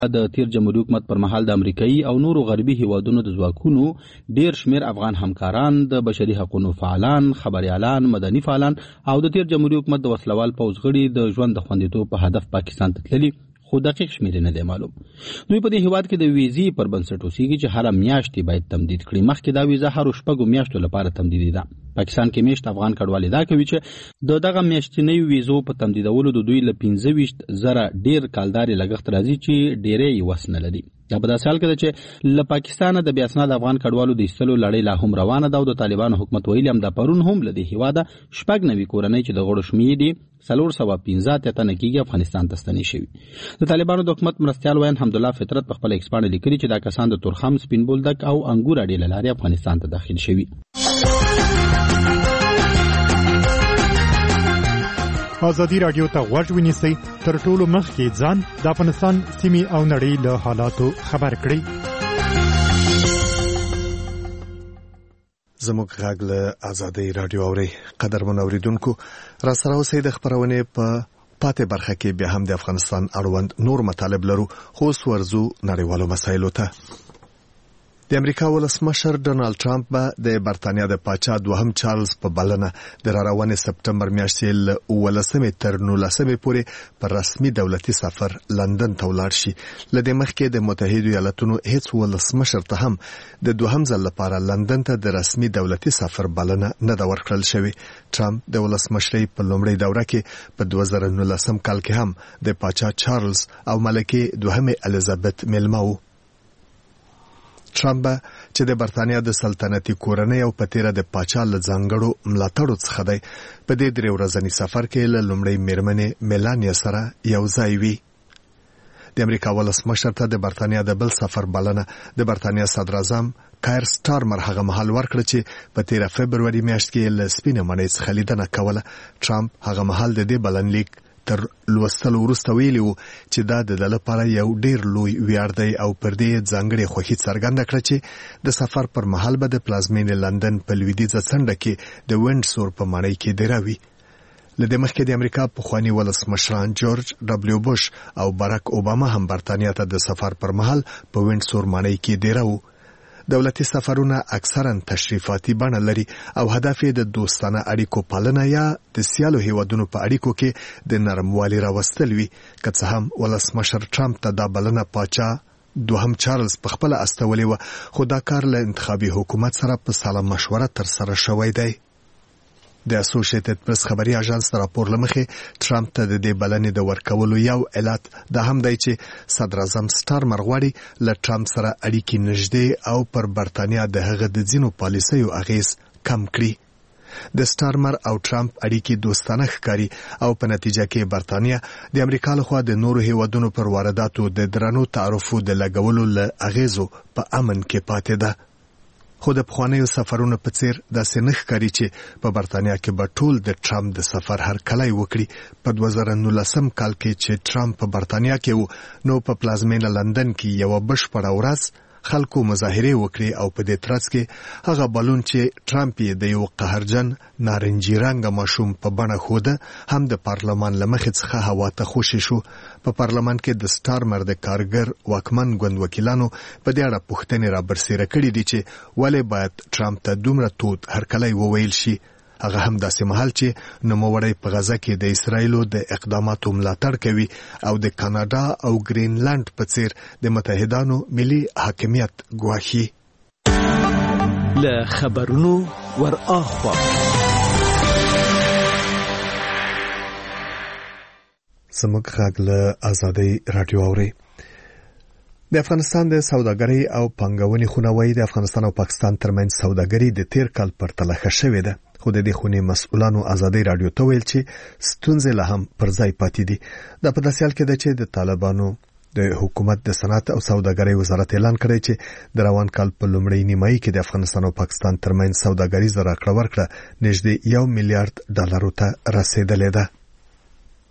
د تیر جمهوریت حکومت پر مهال د امریکایي او نورو غربي هیوادونو د ځواکونو ډیر شمیر افغان همکاران د بشري حقوقو فعالان، خبريالان، مدني فعالان او د تیر جمهوریت حکومت د وسلوال پوځ غړي د ژوند د خوندیتوب په هدف پاکستان ته تللي، خو دقیق شمیر نه دی معلوم. دوی په دې هیواد کې د ویزې پر بنسټ اوسېږي چې هر میاشت باید تمدید کړي. مخکې دا ویزه هر شپږو میاشتو لپاره تمدیدي ده. پاکستان کې میشت افغان کډوال دا کوي چې دغه میاشتنۍ ویزو په تمدیدولو د دوی له 15,000 ډیر کالداري لګښت راځي چې ډیرې وسنه لري. دا په داسې حال کې ده چې له پاکستانه د بیا اسناد افغان کډوالو د ایستلو لړۍ لا هم روانه ده او د طالبانو حکومت ویلي هم د پرون هم له دې هیواده 9 کورنۍ چې د غړو شمېر دي 415 تنه کېږي افغانستان ته ستنې شوي. د طالبانو د حکومت مرستیال وین حمدالله فطرت په خپل ایکس باندې لیکلي چې دا کسان د تورخم، سپین بولدک او انګور اډې له لارې افغانستان ته داخل شوي. ازادي رادیو ته غوږ ونیسئ، تر ټولو مخکې ځان د افغانستان سیمې او نړۍ له حالاتو خبر کړئ. زموږ غږ له ازادي رادیو اوري. قدرمن اوریدونکو، را سره اوسئ د خبرونې په پاتې برخه کې بیا هم د افغانستان اړوند نور مطالب لرو، خو ورزو نړیوالو مسایلو ته. د امریکا ولسمشر ډونالد ټرمپ به د برتانیا د پاچا دوهم چارلز په بلنه د راروانې سپټمبر میاشتې له 18 تر 19 پورې په رسمي دولتي سفر لندن ته ولاړ شي. له دې مخکې د متحده ایالاتونو هیڅ ولسمشر ته هم د دوهم ځل لپاره لندن ته د رسمي دولتي سفر بلنه نه ده ورکړل شوې. ټرمپ د ولسمشرۍ په لومړۍ دوره کې په 2019 کال کې هم د پاچا چارلز او ملکې دوهمې الیزابت میلمه و. ټرمپ چې د برتانیا د سلطنتي کورنۍ او په تیره د پاچا له ځانګړو ملاتړو څخه دی، په دې 3 ورځني سفر کې له لومړۍ میرمنې میلانیا سره یو ځای وي. د امریکا ولسمشر ته د برتانیا د بل سفر بلنه د برتانیا صدر اعظم کایر سټارمر هغه مهال ورکړه چې په 13 فبروري میاشت کې له سپینه ماڼۍ څخه لیدنه کوله. ټرمپ هغه مهال د دې بلنلیک تر لوستلو وروسته ویلي وو چې دا د لپاره یو ډیر لوی ویاړ دی او پر دې ځانګړې خوښي څرګنده کړه چې د سفر پر مهال به د پلازمینې لندن په لویدیځه څنډه کې د وینډسور په ماڼۍ کې دیراوي. له دې مخکې د امریکا پخواني ولسمشران جورج ډبلیو بوش او باراک اوباما هم برتانیا ته د سفر پر مهال په وینډسور ماڼۍ کې دیراو. دولتي سفرونه اکثرا تشریفاتي بڼه لري او هدف یې د دوستانه اړیکو پالنه یا د سیالو هیوادونو په اړیکو کې د نرموالي راوستل وي. که څه هم ولسمشر ټرمپ ته دا بلنه پاچا دوهم چارلز په خپل استولې و، خو دا کار له انتخابي حکومت سره په ساله مشوره تر سره شوی دی. د اسوسییټډ پریس خبري اژانس راپور لمخې ټرمپ ته د دې بلنې د ورکولو یو علت دا هم دی چې صدر اعظم سټارمر غواړي له ټرمپ سره اړیکې نږدې او پر برتانیا د هغه د ځینو پالیسیو اغیز کم کړي. د سټارمر او ټرمپ اړیکې دوستانه ښکاري او په نتیجه کې برتانیا د امریکا لخوا د نورو هیوادونو پر وارداتو د درنو تعرفو د لګولو له اغیزو په امن کې پاتې ده. خو د پخوانیو سفرونو په څیر داسې نه ښکاري چې په برتانیا کې به ټول د ټرمپ د سفر هرکلی وکړي. په 2019 کال کې چې ټرمپ په برتانیا کې و، نو په پلازمینه لندن کې یو بشپړه ورځ خلکو مظاهره وکړي او په دې ترڅ کې هغه بالون چې ټرمپ یې د یو قهرجن نارنجي رنګه ماشوم په بڼه خوده هم د پارلمان له مخې څخه هوا ته خوشې شو. په پارلمان کې د سټارمر د کارګر واکمن ګوند وکیلانو په دې اړه پوښتنې را برسېره کړې دي چې ولې باید ټرمپ ته دومره تود هرکلی وویل شي. هغه هم داسې مهال چې نوموړی په غزه کې د اسرایلو د اقداماتو ملاتړ کوي او د کاناډا او ګرینلند په څیر د متحدانو ملي حاکمیت ګواښي. له خبرونو ور اخوا زموږ غږ له ازادي رادیو اوري. د افغانستان د سوداګرۍ او پانګونې خونوي د افغانستان او پاکستان ترمنځ سوداګري د تیر کال پر تلخه شوې ده. خو د دې خونې مسؤلانو ازادي رادیو ته ویل چې ستونزې له هم پر ځای پاتې دي. دا په داسې حال کې ده چې د طالبانو د حکومت د صنعت او سوداګرۍ وزارت اعلان کړی چې د روان کال په لومړۍ نیمایي کې د افغانستان او پاکستان ترمنځ سوداګریزه راکړه ورکړه نږدې $1 میلیارډ ته رسیدلې ده.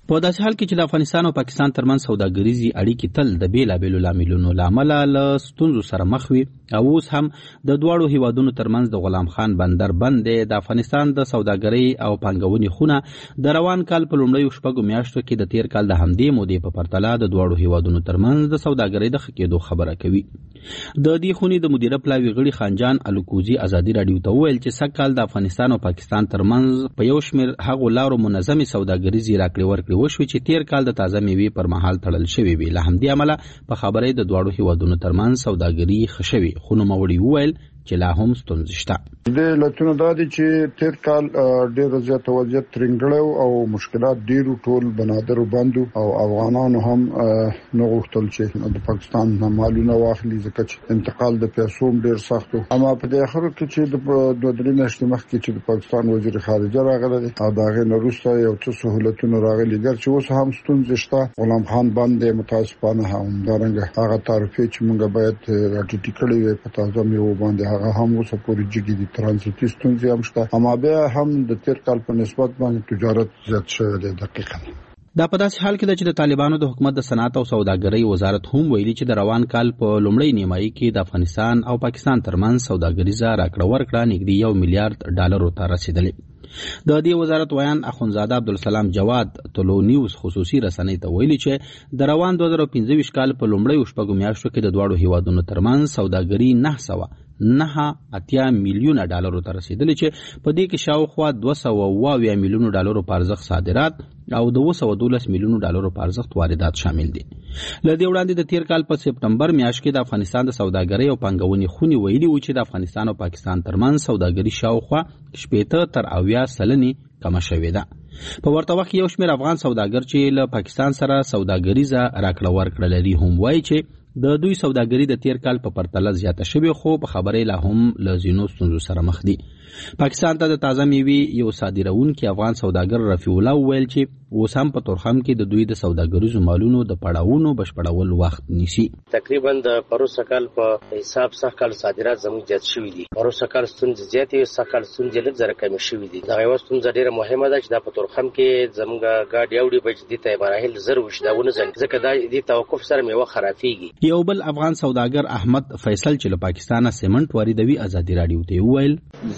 په داسې حال کې چې د افغانستان او پاکستان ترمنځ سوداګریزي اړیکې تل د بیلابېلو لاملونو له امله له ستونزو سره مخ وي او اوس هم د دواړو هیوادونو ترمنځ د غلام خان بندر بند دی. د افغانستان د سوداګرۍ او پانګونې خونه د روان کال په لومړیو شپږو میاشتو کې د تیر کال د همدې مودې په پرتله د دواړو هیوادونو ترمنځ د سوداګرۍ د ښه کېدو خبره کوي. د دې خونې د مدیره پلاوي غړي خانجان الکوزي ازادي راډیو ته وویل چې سږ کال د افغانستان او پاکستان ترمنځ په یو شمېر هغو لارو منظمې سوداګریزي راکړې ورکړې وشوې چې تیر کال د تازه میوې پر مهال تړل شوې وي. له همدې امله په خبرې د دواړو هیوادونو ترمنځ سوداګري ښه شوې، خو نوموړي وویل چې لا هم ستونزې شته. د علتونو دا دي چې تیر کال ډېر زیات وضعیت ترنګړی او مشکلات ډېرو ټول بنادرو بندو او افغانانو هم نه غوښتل چې د پاکستان نه مالونه واخلي ځکه چې انتقال د پیسو ډېر سخت و. اما په دې اخر کې چې د 2-3 میاشتې مخکې چې د پاکستان وزیر خارجه راغلی دی او د هغې نه وروسته یو څه سهولتونه راغلي ګر چې اوس هم ستونزې شته. غلام خان بند متاسفانه همدارنګه هغه تعرفې چې موږ باید راټیټې کړې وي په تازه میوو باندې هغه هم اوس پورې جګې دي. ترانزیتي ستونزې هم شته، اما بیا هم د تیر کال په نسبت باندې تجارت زیات شوی دی. دقیقاً دا په داسې حال کې ده چې د طالبانو د حکومت د صنعت او سوداګرۍ وزارت هم ویلي چې د روان کال په لومړۍ نیمایي کې د افغانستان او پاکستان ترمنځ سوداګریزه راکړه ورکړه نږدې $1 میلیارډ ته رسیدلې. د دې وزارت ویان اخوندزاده عبدالسلام جواد طلوع نیوز خصوصي رسنۍ ته ویلي چې د روان 2015 کال په لومړیو شپږو میاشتو کې د دواړو هیوادونو ترمنځ سوداګري $980 میلیون ته رسیدلې چې په دې کې شاوخوا $220 میلیون په ارزښت صادرات او د $212 میلیون په ارزښت واردات شامل دي. له دې وړاندې د تیر کال په سپټمبر میاشت کې د افغانستان د سوداګرۍ او پانګونې خونې ویلي و چې د افغانستان او پاکستان ترمنځ سوداګري شاوخوا 80% کمه شوې ده. په ورته وخت یو شمېر افغان سوداګر چې له پاکستان سره سوداګریزه راکړه ورکړه لري هم وایي چې د دوی سوداګري د تیر کال په پرتله زیاته شوې، خو په خبرې لا هم له ځینو ستونزو سره مخ دي. پاکستان ته د تازه میوې یو صادروونکی افغان سوداګر رفیع الله وویل چې اوس هم په تورخم کې د دوی د سوداګریزو مالونو د پړاوونو بشپړول وخت نیسي. تقریبا د پروسه کال په حساب سږ کال صادرات زموږ زیات شوي دي. پروسه کال ستونزې زیاتې، سږ کال ستونزې لږ زره کمې شوي دي. دغه یوه ستونزه ډېره مهمه ده چې دا په تورخم کې زموږ ګاډي اوړي به چې دې ته مراحل زر وشي دا ونه ځنډي ځکه دا دې توقف سره میوه خرابېږي. یو بل افغان سوداګر احمد فیصل چې له پاکستانه سیمنټ واردوي ازادي راډیو ته وویل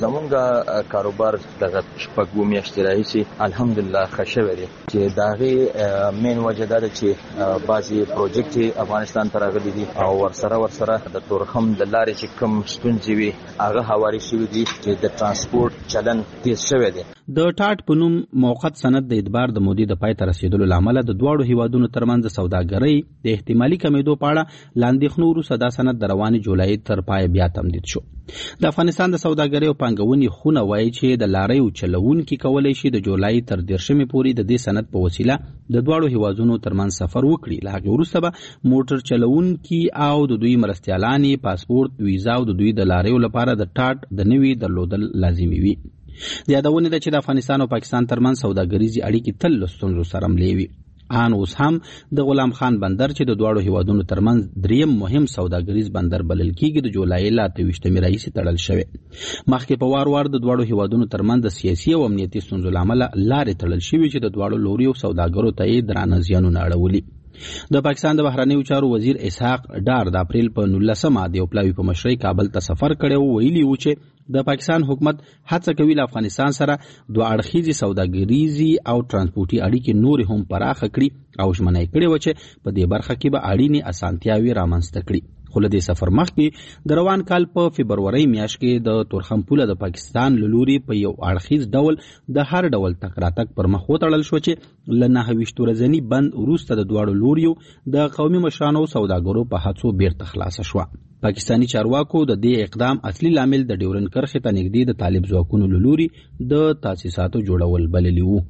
زمونږ کاروبار دغه شپږ میاشتې راهیسې الحمدلله ښه شوی دی چې د هغې مین وجه دا ده چې بعضې پروجیکټ افغانستان ته راغلي دي او ورسره د تورخم د لارې چې کوم ستونزې وي هغه هواري شوي دي چې د ترانسپورټ چلن تیز شوی دی. د ټاټ په نوم موقت سند د اعتبار د مودې د پای ته رسیدلو له امله د دواړو هیوادونو ترمنځ د سوداګرۍ د احتمالي کمېدو په اړه لاندېښنو وروسته دا سند د روانې جولای تر پایه بیا تمدید شو. د افغانستان د سوداګرۍ او پانګونې خونه وایي چې د لاریو چلوونکي کولی شي د جولای تر 10 پورې د دې سند په وسیله د دواړو هیوادونو ترمنځ سفر وکړي. له هغې وروسته به موټر چلوونکي او د دوی مرستیالانې پاسپورت، ویزا او د دوی د لاریو لپاره د ټاټ د نوي درلودل لازمي وي. د یادونې ده چې د افغانستان او پاکستان ترمنځ سوداګریزي اړیکې تل له ستونزو سره ملې وي. ان اوس هم د غلام خان بندر چې د دواړو هیوادونو ترمنځ دریم مهم سوداګریز بندر بلل کیږي د جولای له 28 راهیسې تړل شوی. مخکې په وار د دواړو هیوادونو ترمنځ د سیاسي او امنیتي ستونزو له امله لارې تړل شوې چې د دواړو لوریو سوداګرو ته یې درانه زیانونه اړولي. د پاکستان د بهرنیو چارو وزیر اسحاق ډار د اپریل په 19 د یو پلاوي په مشرۍ کابل ته سفر کړی و. ویلي و چې د پاکستان حکومت هڅه کوي له افغانستان سره دوه اړخیزې سوداګریزي او ترانسپورتي اړیکې نورې هم پراخه کړي او ژمنه یې کړې وه چې په دې برخه کې به اړینې اسانتیاوې رامنځته کړي. خو له دې سفر مخکې د روان کال په فبرورۍ میاشت کې د تورخم پوله د پاکستان له لوري په یو اړخیز ډول د هر ډول تګ راتګ پر مخ وتړل شو چې له 29 ورځني بند وروسته د دواړو لوریو د قومي مشرانو سوداګرو په هڅو بیرته خلاصه شوه. پاکستانی چارواکو د دې اقدام اصلي لامل د ډیورن کرښې ته نږدې د طالب ځواکونو له لوري د تاسیساتو جوړول بللی وو.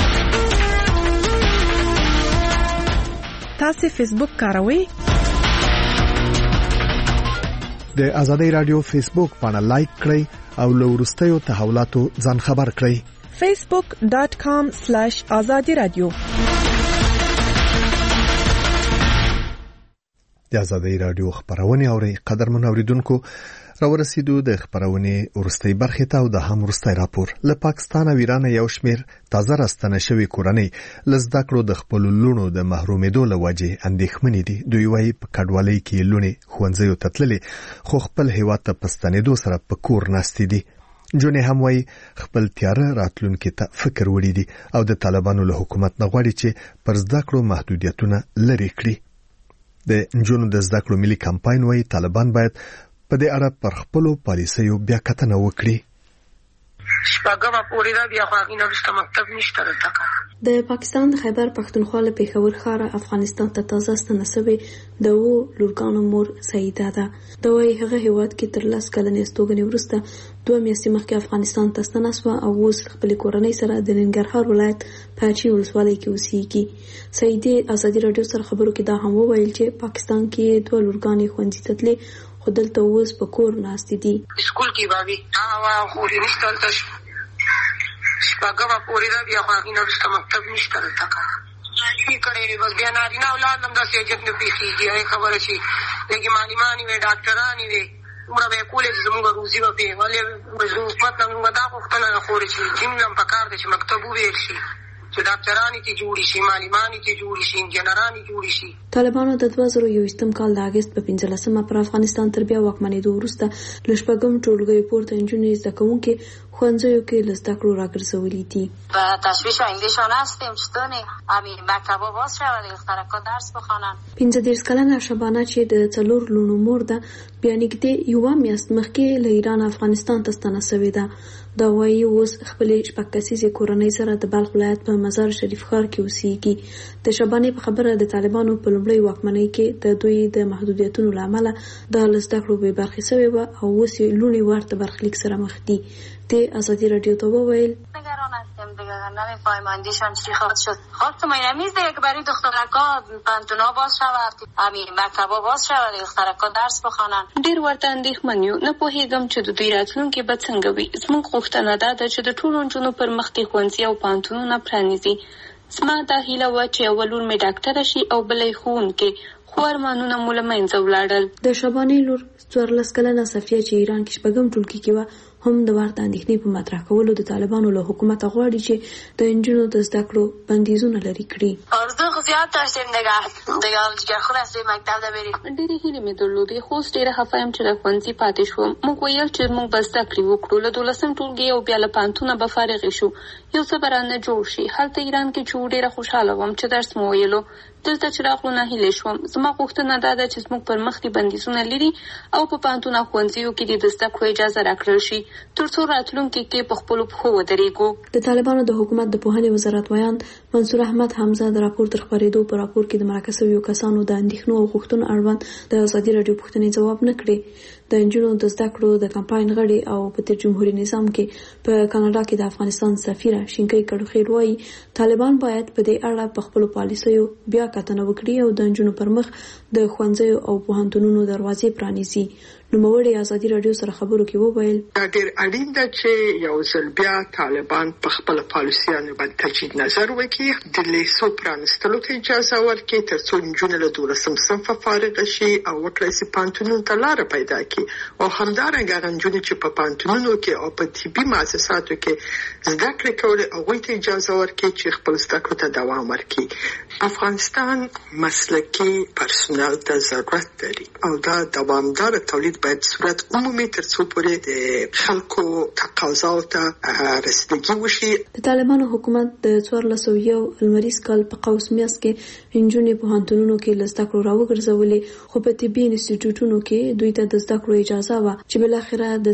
تاسو فیسبوک کاروئ؟ د ازادي رادیو فیسبوک باندې لایک کړئ او له وروستیو تحولاتو ځان خبر کړئ. facebook.com/azadi radio د آزادۍ رادیو خبرونه اوري قدرمن اوریدونکو راورسېدو د خبرونې ورستۍ برخې ته او د هم ورستۍ راپور له پاکستان او ایران یو شمیر تازه راستنه شوی کورنۍ لزدا کړو د خپل لونو د محرومېدو لوجه اندېښمنې دي. دوی وايي په کډوالۍ کې لونې خوندزیو تتللې خو خپل هیواد ته پستنېدو سره په کور ناستې دي. جونې هم وايي خپل تیاره راتلونکي ته فکر وړي دي او د طالبانو له حکومت نه غواړي چې پر زده کړو محدودیتونه لرې کړي. د جنونو د زده کړو ملي کمپاین وايي طالبان باید په دې اړه پر خپلو پالیسیو بیا کتنه وکړي. شپږمه پورې دا بیا خو هغې نه وروسته مکتب نشته دلته کار. د پاکستان د خیبر پښتونخوا له پېښور ښاره افغانستان ته تازه ستنه شوې د لورګانو مور سعیده ده. دا وايي هغه هیواد کې تر 10 کلنې استوګنې وروسته 2 میاشتې مخکې افغانستان ته ستنه شوه او اوس خپلې کورنۍ سره د ننګرهار ولایت په اچي ولسوالۍ کې اوسېږي. سعیده ازادي راډیو سره خبرو کې دا هم وویل چې پاکستان کې 2 لورګانې ښوونځي ته تللې خو دلته اوس په کور ناستې دي. سکول کې بابي خورې نشته دلته شپږمه پورې دا بیا خو هغې نه وروسته مکتب نشته دلته کار کړی وي. بس بیا نارینه اولاد هم داسې عجب نه پېښېږي. هغې خبره چې لږې معلمانې وې ډاکټرانې وې دومره به یې کولې چې زموږ روزي به پې ولې حکومت نه موږ دا غوښتنه نه خورې چې جیم هم په کار دی چې مکتب وویل شي چې ډاکټرانې ته جوړې شي معلمانې ته جوړې شي انجینرانې جوړې شي. طالبانو د 2021 کال د اګست په 15مه پر افغانستان تر بیا واکمنېدو وروسته له شپږم ټولګي پورته نجونې زده کوونکې ښوونځیو کې له زده کړو راګرځولي دي. به تشویش انگلیسان هستیم چطور همین مکتبا باز شود دخترکا درس بخوانن. 15 کلنه شبانه چې د 4 لونو مور ده بیا نږدې یوه میاشت مخکې له ایران افغانستان ته ستنه شوې ده. دا وايي اوس خپلې شپږ کسیزې کورنۍ سره د بلخ ولایت په مزار شریف ښار کې اوسېږي. د شبانې په خبره د طالبانو په لومړۍ واکمنۍ کې د دوی د محدودیتونو له امله د زده کړو بې برخې شوې وه او اوس یې لوڼې ورته برخلیک سره مخ دي. د ازادي راډیو ته وویل نگران هستیم دیگه نمی‌فهمیم آینده‌شان چی خواهد شد. خب تو می‌نمیزه یک برای دخترکا پانتونا باز شود همین مکتبا باز شود دخترکا درس بخوانن. ډیر ورته اندېښمن یو. نه پوهېږم چې د دوی راتلونکې به څنګه وي. زموږ غوښتنه دا ده چې د ټولو نجونو پر مخ دې ښوونځي او پانتونونه پرانیزي. زما دا هیله وه چې یوه لور مې ډاکټره شي او بله یې ښوونکې، خو ارمانونه مو له منځه ولاړل. د شبانې لور 14 کلنه صفیه چې ایران کې شپږم ټولګي کې وه هم د ورته اندېښنې په مطرح کولو د طالبانو له حکومت غواړي چې د نجونو د زده کړو بندیزونه لرې کړي. آرزو خو زیات داشتیم دیگه جگر خود هستیم مکتب ته بریم. ډېرې هیلې مې درلودې خو اوس ډېره خفه یم چې له ښوونځي پاتې شوم. موږ ویل چې موږ به زده کړې وکړو، له 12م ټولګي او بیا له پانتونه به فارغې شو، یو څه به رانه جوړ شي. هلته ایران کې چې ډېره خوشحاله وم چې درس مو ویلو. دلته چې راغلو ناهیلې شوم. زما غوښتنه دا ده چې زموږ پر مخ دې بندیزونه لري او په پانتون او ښوونځیو کې دې د زده کړو اجازه راکړل شي تر څو راتلونکي کې په خپلو پښو ودرېږو. د طالبانو د حکومت د پوهنې وزارت ویان منصور احمد حمزه د راپور تر خپرېدو په راپور کې د مرکه شویو کسانو د اندېښنو او غوښتنو اړوند د ازادي راډیو پوښتنې ځواب نه کړې. د نجونو د زده کړو د کمپاین غړي او په تیر جمهوریت نظام کې په کاناډا کې د افغانستان سفیره شینکۍ کډوخېل وايي طالبان باید په دې اړه په خپلو پالیسیو بیا کتنه وکړي او د نجونو پر مخ د ښوونځیو او پوهنتونونو دروازې پرانیزي. نوموړي ازادي راډیو سره خبرو کې وویل دا ډېر اړین ده چې یو ځل بیا طالبان په خپل پالیسیانو باندې تجدید نظر وکړي، د لیسو پرانستلو ته اجازه ورکړي تر څو نجونې له 12م صنفه فارغه شي او وکړای شي پانتونونو ته لاره پیدا کړي او همدارنګه هغه نجونې چې په پانتونونو کې او په طبي مؤسساتو کې زده کړې کولې هغوی ته اجازه ورکړي چې خپل زده کړو ته دوام ورکړي. افغانستان مسلکي پرسونل ته ضرورت لري او دا دوامدار تولید باید صورت عمومي تر څو پورې د خلکو تقاضاو ته رسیدګي وشي. د طالبانو حکومت د 1401 لمریز کال په قوس میاشت کې نجونې پوهنتونونو کې له زده کړو راوګرځولې خو په طبي انسټیټیوټونو کې دوی ته د زده کړو اجازه وه چې بالاخره د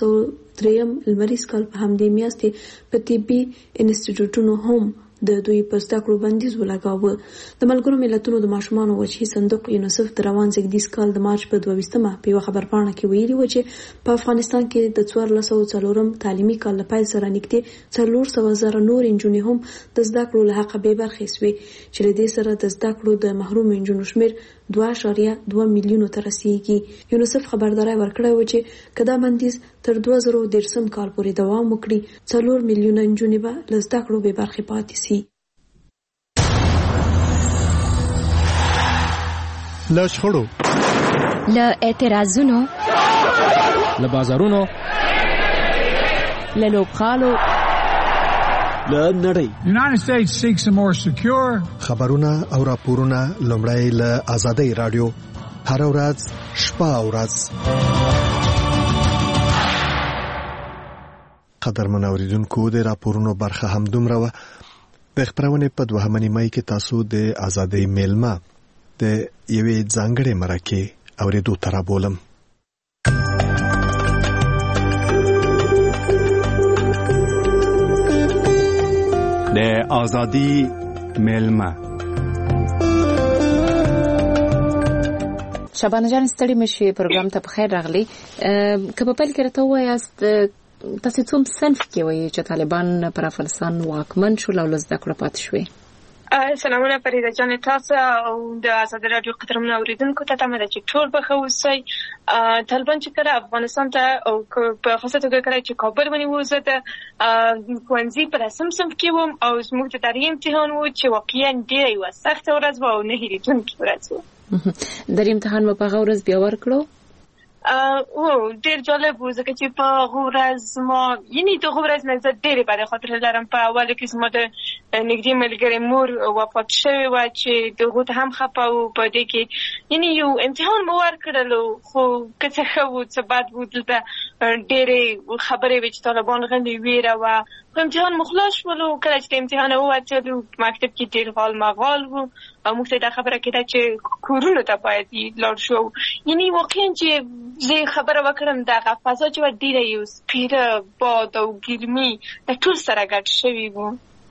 1403 لمریز کال په همدې میاشت په طبي انسټیټیوټونو هم د دوی په زده کړو بندیز ولګاوه. د ملګرو ملتونو د ماشومانو وجهي صندوق یونیسف د روان زېږدیز کال د مارچ په 22مه په یوه خبرپاڼه کې ویلي و چې په افغانستان کې د 1404 تعلیمي کال له پیل سره نږدې 400,000 نور نجونې هم د زده کړو له حقه بې برخې شوې چې له دې سره د زده کړو د محروم نجونو شمېر 2.2 میلیونو ته رسیږي. یونیسف خبرداری ورکړی و چې که دا بندیز تر 2013 کال پورې دوام وکړي 4 میلیونه نجونې به له زده کړو بې برخې پاتې شي. له شخړو، له اعتراضونو، له بازارونو، له لوبغالو، له نړۍ. United States seeks a more secure. خبرونه او راپورونه لومړی له آزادۍ رادیو هر ورځ شپه او ورځ. قدرمن اوریدونکو، د راپورونو برخه هم دومره وه. د خبرونه په 2 نیمه کې تاسو د آزادۍ میلمه د یوې ځانګړې مرکې اوریدو تر بولم. د آزادۍ میلمه. شبانه جان ستړي مشي پروګرام ته په خیر راغلی. که په پیل کې راته وایاست تاسو کوم صنف کې وایي چې طالبان پر افغانستان واکمن شول او لږ د کړه پات شوي؟ سلامونه فریده جان، تاسو او د آزاد رادیو قدرمن اوریدونکو ته تمه ده چې ټول به ښه اوسئ. طالبان چې کله افغانستان ته او په خاصه توګه کله چې کابل ونیو، زه د ښوونځي په 10 صنف کې وم او زموږ د دري امتحان و چې واقعا ډېره یوه سخته ورځ وه او نه هېرېدونکې ورځ وه. دري امتحان مو په هغه ورځ بیا ورکړو؟ ډېر جالب و، ځکه چې په هغه ورځ ما یعنې د هغه ورځ نه زه ډېرې بدې خاطرې لرم. په اوله کې زما د نږدې ملګرې مور وفات شوې وه چې د هغو ته هم خفه وو. په دې کې یعنې یو امتحان مو ورکړلو، خو که څه ښه وو څه بد وو، دلته ډېرې خبرې وې چې طالبان غلې ویره وه. خو امتحان مو خلاص شولو. کله چې د امتحان ووتلو مکتب کې ډېر غال مغال وو او موږ ته دا خبره کېده چې کورونو ته باید لاړ شو. یعنې واقعا چې زه خبره وکړم دغه فضا چې وه ډېره یو سپېره باد او ګرمي د ټول سره ګډ شوي وو.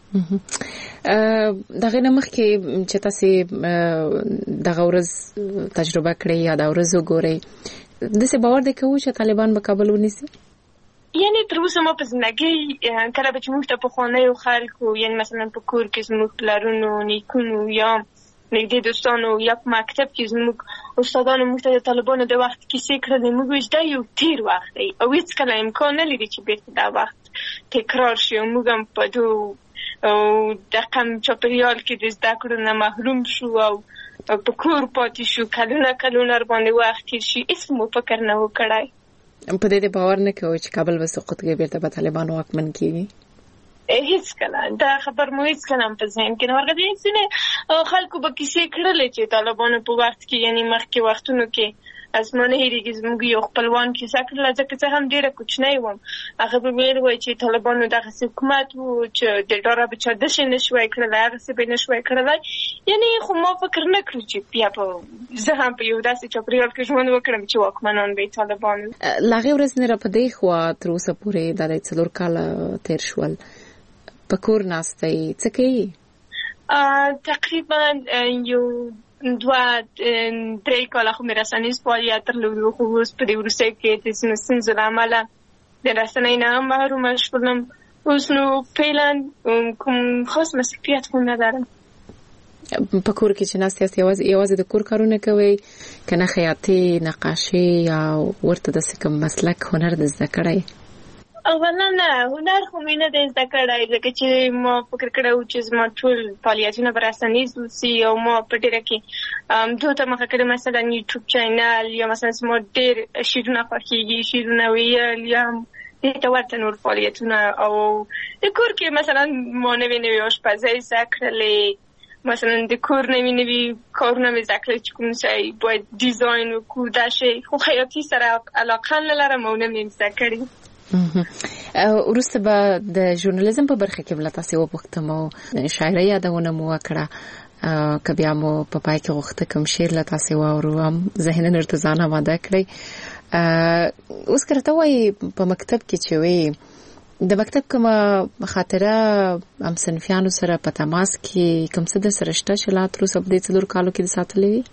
دغه نه مخکې چې تاسې دغه ورځ تجربه کړئ یا دا ورځ وګورئ، داسې باور دی کوو چې طالبان به کابل ونیسي؟ یعنې تر اوسه ما په زندګۍ کله به چې موږ ته پخوانیو خلکو، یعنې مثلا په کور کې زموږ پلرونو، نیکونو یا نږدې دوستانو یا په مکتب کې زموږ استادانو موږ ته د طالبانو د وخت کیسې کړلې، موږ وایو دا یو تېر وخت دی او هېڅکله امکان نه لري چې بېرته دا وخت تکرار شي او موږ هم په دغه چاپېریال کې د زده کړو نه محروم شو او په کور پاتې شو. کلونه باندې وخت تېر شي، هېڅ مو فکر نه و کړی. په دې باور نه کوئ چې کابل به سقوط کوي، بیرته به طالبان واکمن کیږي؟ هېڅکله دا خبر مو هېڅکله هم په ذهن کې نه ورغلی. ځینې خلکو به کیسې کړلې چې طالبانو په وخت کې، یعنې مخکې وختونو کې، اسما نه هېرېږي زموږ یو خپلوان کیسه کړله، ځکه زه هم ډېره کوچنی وم. هغه به ویل وای چې طالبانو دغسې حکومت و چې د ډاره به چا داسې نه شوی کړلی، هغسې به یې نه شوی کړلی. یعنې خو ما فکر نه کړو چې بیا به زه هم په یو داسې چاپېریال کې ژوند وکړم چې واکمنان به یې طالبان وي. له هغې ورځې نه را په دې خوا تر اوسه پورې دا د 4 کاله تېر شول، په کور ناستئ، څه کوي؟ تقریبا یو 2-3 کاله خو مې رسنیز فعالیت درلود، خو اوس په دې وروستیو کې د ځینو ستونزو له امله د رسنۍ نه هم محرومه شولم. اوس نو فعلا کوم خاص مسؤلیت خو نه لرم. په کور کې چې ناست یاست یوازې د کور کارونه کوئ که نه خیاطي، نقاشي یا ورته داسې کوم مسلک هنر د زده کړی؟ اولا نه، هنر خو مې نه دی زده کړی، ځکه چې ما فکر کړی و چې زما ټول فعالیتونه به رسنیز اوسي او ما په ډېره کې دوی ته مخه کړې، مثلا یوټیوب چینل یا مثلا زما ډېر شعرونه خوښېږي، شعرونه ویل یا دې ته ورته نور فعالیتونه. او د کور کې مثلا ما نوې آشپزۍ زده کړلې، مثلا د کور نوې کارونه مې زده کړل چې کوم شی باید ډیزاین وکړو، دا شی خو خیاطي سره علاقه نه لرم او نه مې زده کړې. وروسته به د ژورنالیزم په برخه کې بله تاسې وپوښتم او شاعرۍ یادونه مو وکړه، که بیا مو په پای کې غوښته کوم شعر له تاسې واورو، هم ذهناً ورته ځان اماده کړئ. اوس که راته وایي په مکتب کې چې وایي د مکتب کومه خاطره هم صنفیانو سره په تماس کې کوم څه در سره شته چې لا تر اوسه په دې 4 کالو کې د ساتلې وي؟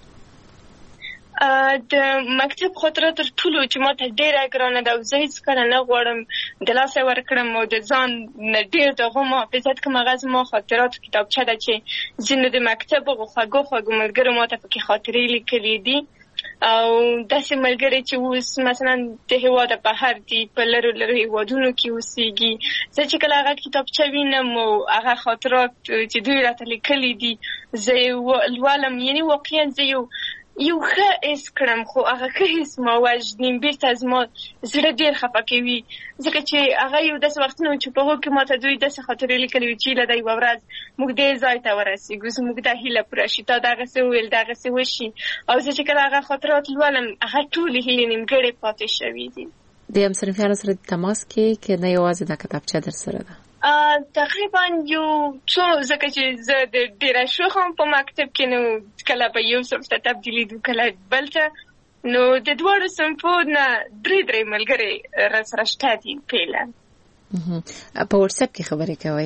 د مکتب خاطره تر ټولو چې ما ته ډېره ګرانه ده او زه هېڅکله نه غواړم د لاسه ورکړم او د ځان نه ډېر د هغو محافظت کوم. هغه زما خاطراتو کتابچه ده چې ځینو د مکتب هغو خوږو ملګرو ما ته پکې خاطرې لیکلي دي او داسې ملګري چې اوس مثلا د هېواده بهر دي، په لرو هېوادونو کې اوسېږي. زه چې کله هغه کتابچه وینم او هغه خاطرات چې دوی راته لیکلي دي زه لولم، یعنی واقعا زه یو ښه حس کړم، خو هغه ښه حس ما وژنیم بیرته زما زړه ډېر خفه کوي، ځکه چې هغه یو داسې وختونه و چې په هغو کې ما ته دوی داسې خاطرې لیکلي وي چې هیله ده یوه ورځ موږ دې ځای ته ورسېږو، زموږ دا هیله پوره شي، تا دغسې وویل دغسې وشي. او زه چې کله هغه خاطرات لولم هغه ټولې هیلې نیمګړې پاتې شوي دي. د همصنفیانو سره د تماس کې که نه یوازې دا کتابچه در سره ده؟ تقریبا یو څو، ځکه چې زه د ډېره شوخ هم په مکتب کې، نو کله به یو صنف ته تبدیلېدو کله بل ته، نو د دواړو صنفو نه درې ملګري راسره شته دي فعلا. په واتساپ کې خبرې کوئ؟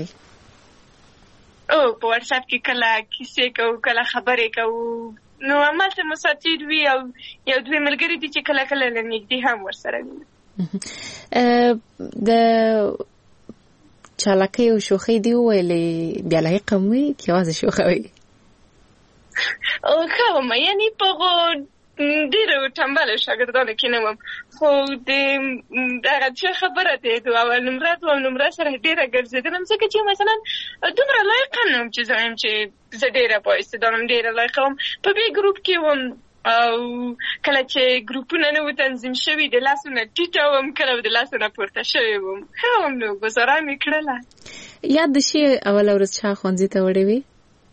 په واتساپ کې کله کیسې کوو، کله خبرې کوو، نو همالته مساتیر وي او یو دوی ملګري دي چې کله کله له نږدې هم ورسره وي. د چالاکۍ او شوخۍ دی وویلې بیا لایقه هم وي که یوازې شوخه وي؟ ښه وم، یعنې په هغو ډېرو ټمبلو شاګردانو کې نه وم، خو د هغه څه خبره دی د اول نمره دوم نمره سره ډېره ګرځېدلم، ځکه چې مثلا دومره لایقه نه وم چې زه وایم چې زه ډېره بااستعداده وم، ډېره لایقه وم. په بې ګروپ کې وم او کله چې ګروپونه نه و تنظیم شوي د لاسو نه ټیټه وم، کله د لاسو نه پورته شوې وم، ښه وم، نو ګزاره مې کړله. یاد د شي اوله ورځ چا ښوونځي ته وړې وې؟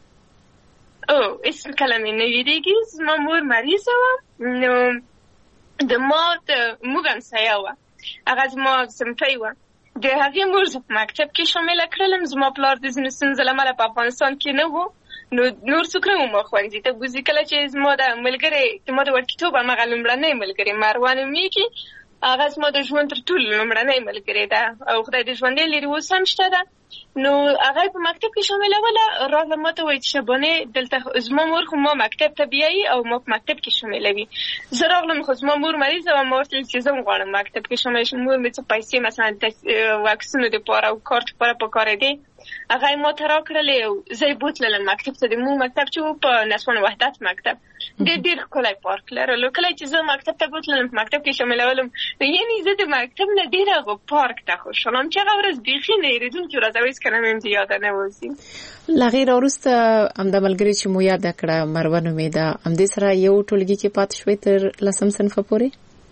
هېڅ کله مې نه هېرېږي. زما مور مریضه وه، نو د ما موږ همسایه وه، هغه زما صنفۍ وه، د هغې مور زه په مکتب کې شامله کړلم. زما پلار د ځینو ستونزو له امله په افغانستان کې نه و، نو نور څوک نه وو ما ښوونځي ته بوځي. کله چې زما د ملګرې د ما د وړکیتوب همغه لومړنۍ ملګرې مروه نومېږي، هغه زما د ژوند تر ټولو لومړنۍ ملګرې ده او خدای دې ژوندۍ لري، اوس هم شته ده. نو هغه په مکتب کې شاملوله، راغله ما ته وایي چې شبانې دلته زما مور خو ما مکتب ته بیایي او ما په مکتب کې شاملوي. زه راغلم خو زما مور مریضه وه، ما ورته ویل چې زه هم غواړم مکتب کې شامله شم. مور مې څه پیسې مثلا د واکسینو دپاره او کارت لپاره پکارېدې، هغه یې ما ته راکړلې او زه یې بوتللم مکتب ته. د مونږ مکتب چې و په نسوان وحدت مکتب، ډېر ښکلی پارک لرلو. کله چې زه مکتب ته بوتللم په مکتب کې شاملولم، یعنې زه د مکتب نه ډېر هغه پارک ته خوشحاله وم چې هغه ورځ بیخي نه هېرېدونکې ورځ او هېڅکله مې هم د یاده نه وځي. له هغې راوروسته همدا ملګرې چې مو یاده کړه مروه نومېده، همدې سره یو ټولګي کې پاتې شوئ تر 10 صنفه پورې؟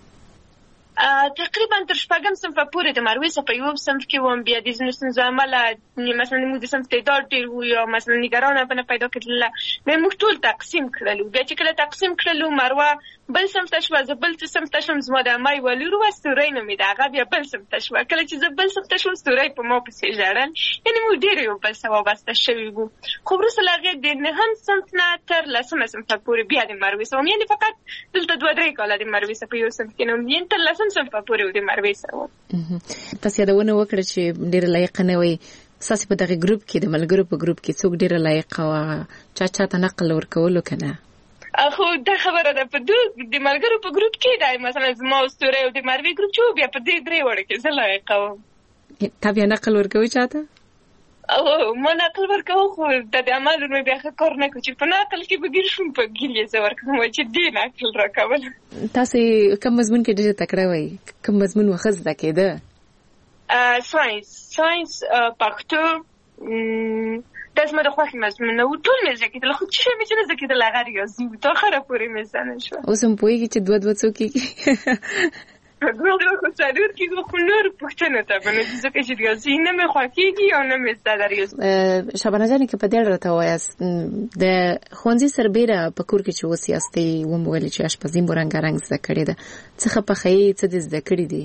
تقریبا تر 6 صنفه پورې د مروې څخه په یو صنف کې وم. بیا د ځینو ستونزو امله مثلا موږ د صنف تعداد ډېر و یا مثلا نګرانه به نه پیدا کېدله، نو موږ ټول تقسیم کړلو. بیا چې کله تقسیم کړلو مروه بل صنف ته شوه، زه بل صنف ته شوم. زما د عمه یوه لور وه ستورۍ نومېده، هغه بیا بل صنف ته شوه. کله چې زه بل صنف ته شوم ستورۍ په ما پسې ژړل، یعنې موږ ډېر یو بل سره وابسته شوي وو. خو وروسته له هغې د 9 صنف نه تر 10 صنفه پورې بیا د مروې سره وم، یعنې فقط دلته 2-3 کاله د مروې سره په یو صنف کې نه وم، یعنې تر 10 صنفه پورې د مروې سره وم. تاسو یادونه وکړه چې ډېره لایقه نه وئ. ستاسې په دغه ګروپ کې د ملګرو په ګروپ کې څوک ډېره لایقه وه، چا ته نقل ورکولو که نه؟ خو دا خبره ده په د ملګرو په ګروپ کې ده، مثلا زما او ستورۍ او د مروې ګروپ چې و، بیا په دې 3 وړو کې زه لایقه وم. تا بیا نقل ورکوي چا ته؟ ما نقل ورکوم، خو د عمل مې بیا ښه کار نه کړو چې په نقل کې به ګیر شوم، په ګیل یې زه ورکوم چې دې نقل راکول. تاسې کوم مضمون کې ډېره تکړه وئ؟ کوم مضمون مو ښه زده کېده؟ ساینس، پښتو، دا زما د خوښې مضمونونه وو. ټول مې زده کېدل، خو چې مې چې نه زده کېدل هغه ریاضي وو، تر اخره پورې مې زده نه شوه. اوس هم پوهېږي چې 2 څو کېږي؟ 2 خو څلور کېږي، خو نور پوښتنو ته به نه ځي، ځکه چې ریاضي نه مې خوښېږي او نه مې زده ده ریاضي. شبانه جانې که په دې اړه راته ووایاست، د ښوونځي سربېره په کور کې چې اوس یاستئ، ومو ویلې چې اشپزي مو رنګارنګ زده کړې ده، څه ښه پخوئ، څه دې زده کړي دي؟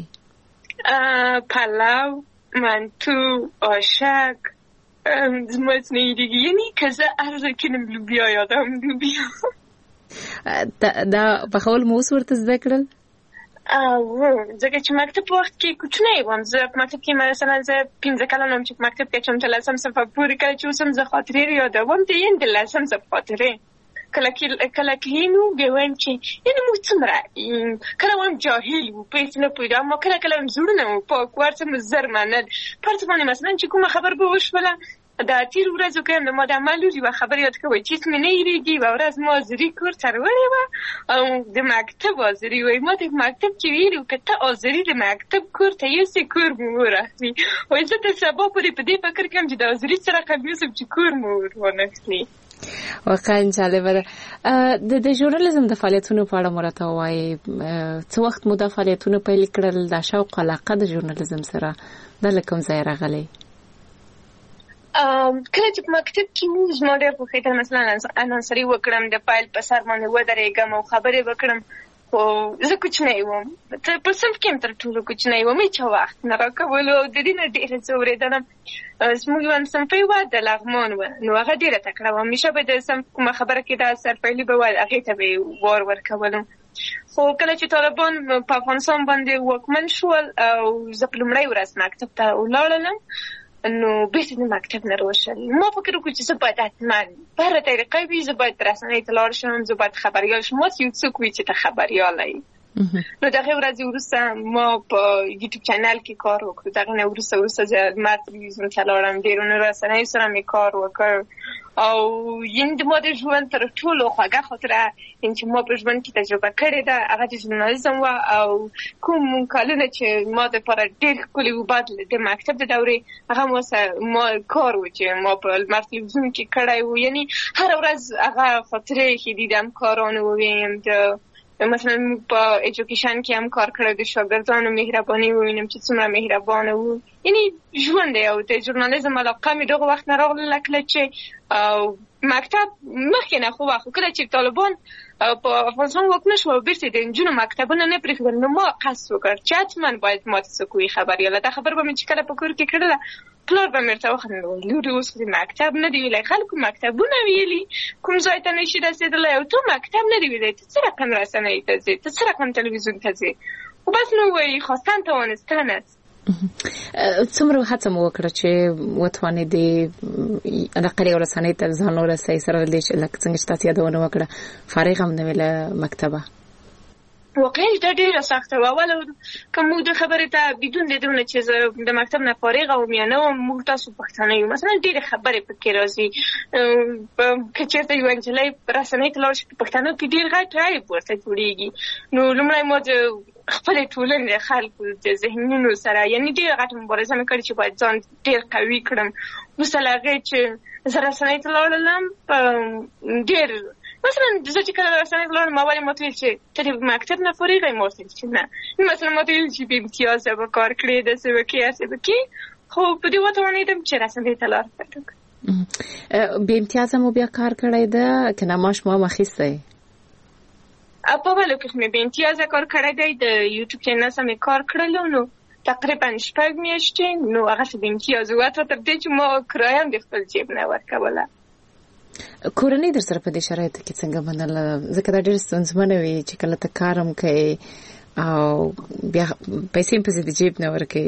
پلو، منتو، آشک، زما هېڅ نه هېرېږي، یعنې که زه هر ځای کښېنم لوبیا یادوم لوبیا. دا پخول مو اوس ورته زده کړل؟ ځکه چې مکتب په وخت کې کوچنی وم. زه په مکتب کې مثلا زه 15 کلن وم چې په مکتب کې چم تر 10 صنفه پورې. کله چې اوس هم زه خاطرې یادوم د 10 صنفه خاطرې، کله کلینو بیا وایم چې یعنې موږ څومره کله وایم جاهل وو، په هېڅ نه پوهېدو، اما کله وایم زړونه مو پاک وو، هر څه مو زر منل. په هر څه باندې مثلا چې کومه خبر به وشوله، د تېرو ورځو کې هم د ما د عمه لور یوه خبره یاد کوي چې هېڅ مې نه هېرېږي. یوه ورځ ما حاضري کور ته راوړې وه او د مکتب حاضري وایي. ما د مکتب چې ویلي وو که ته حاضري د مکتب کور ته یوسې کور مو ورخلي. وایي زه تر سبا پورې په دې فکر کوم چې د حاضري څه رقم یوسم چې کور مو ورانخلي. واقعا جالبه ده. د ژورنالیزم د فعالیتونو په اړه مرته وایي څو وخت مو د فعالیتونو پیل کړل، د شوق علاقه د ژورنالیزم سره د لکم ځای راغلی؟ کله چې په مکتب کې وو زما ډېر خوښېدل مثلا انانسري وکړم، د فایل په سر باندې ودرېږم او خبرې وکړم. خو زه کوچنی وم، په صنف کې هم تر ټولو کوچنی وم، هېچا وخت نه راکولو او د دې نه ډېره څه اورېدلم. زموږ یوه همصنفۍ وه د لغمان وه، نو هغه ډېره تکړه وه، همیشه به د صنف کومه خبره کېده سرپیلي به وه هغې ته به یې وار ورکولو. خو کله چې طالبان په افغانستان باندې واکمن شول او زه په لومړۍ ورځ مکتب ته ولاړلم، نو بیرته د مکتب نه راوشل. ما فکر وکړ چې زه باید حتما په هره طریقه وي، زه باید رسنۍ ته لاړ شم، زه باید خبریال شم. ماته یو څوک وي چې ته خبریاله یې. نو د هغې ورځې وروسته ما په یوټیوب چینل کې کار وکړو. د هغې نه وروسته زه لمر تلویزیون ته لاړم، ډېرو رسنیو سره مې کار وکړ او یعنې د ما د ژوند تر ټولو خوږه خاطره چې ما په ژوند کې تجربه کړې ده هغه د ژورنالیزم وه. او کوم کلونه چې ما دپاره ډېر ښکلي وو بعد د مکتب د دورې، هغه ما کار و چې ما په لمر تلویزیون کې کړی و. یعنې هره ورځ هغه خاطرې چې دیدم کارانو وویم، مثلا په ایجوکیشن کې هم کار کړی، د شاګردانو مهرباني ووینم چې څومره مهربانه وو. یعنې ژوند دی او د ژورنالیزم علاقه مې دغه وخت نه راغله کله چې مکتب مخکې نه خو وخت کله چې طالبان په افغانستان واکمن شو او بیرته د نجونو مکتبونه نه پرېښودل، نو ما قصد وکړ چې حتما باید ما ته څوک وي خبریاله. دا خبره به مې چې کله په کور کې کړله پلار به مې ورته وخندل، لورې اوس خو مکتب نه دی ویلی، خلکو مکتبونه ویلي، کوم ځای ته نشي رسېدلی او تو مکتب نه دی ویلی، ته څه رقم رسنۍ ته ځې، ته څه رقم تلویزیون ته ځې. خو بس نو وایي خواستن توانستن است. څومره هڅه مو وکړه چې وتوانېدې دغه یو رسنۍ ته ځان ورسوئ سره له دې چې لکه څنګه چې تاسو یادونه وکړه فارغ هم نه وې له مکتبه؟ واقعا دا ډېره سخته وه. اوله که موږ د خبرې ته بدون د دونه چې زه د مکتب نه فارغه وم یا نه وم، موږ تاسو پښتانه یو مثلا ډېرې خبرې پکې راځي. که چېرته یوه نجلۍ رسنۍ ته لاړ شي په پښتنو کې ډېر غټ رایب ورته جوړېږي. نو لومړی ما د خپلې ټولنې د خلکو د ذهنونو سره یعنې ډېره غټه مبارزه مې کړې چې باید ځان ډېر قوي کړم. وروسته له هغې چې زه رسنۍ ته لاړلم ډېر مثلا زه چې کله رسنۍ ته لاړم اول یې ماته ویل چې ته د مکتب نه فارغه یې؟ ما ورته ویل چې نه. مثلا ماته ویل چې بې امتیازه به کار کړې، داسې به کړې هسې به کړې. خو په دې وتوانېدم چې رسنۍ ته لار پیدا کړم. بې امتیازه مو بیا کار کړی ده که نه معاش مو هم اخیستی؟ په اولو کې مې بې امتیازه کار کړی دی، د یوټیوب چینل سره مې کار کړلو، نو تقریبا 6 میاشتې. نو هغسې بې امتیازه وه تر دې چې ما کرایه هم د خپل جیب نه ورکوله. کورنۍ در سره په دې شرایطو کې څنګه منله؟ ځکه دا ډېر ستونزمنه وي چې کله ته کار هم کوې او بیا پیسې هم پسې د جیب نه ورکوې.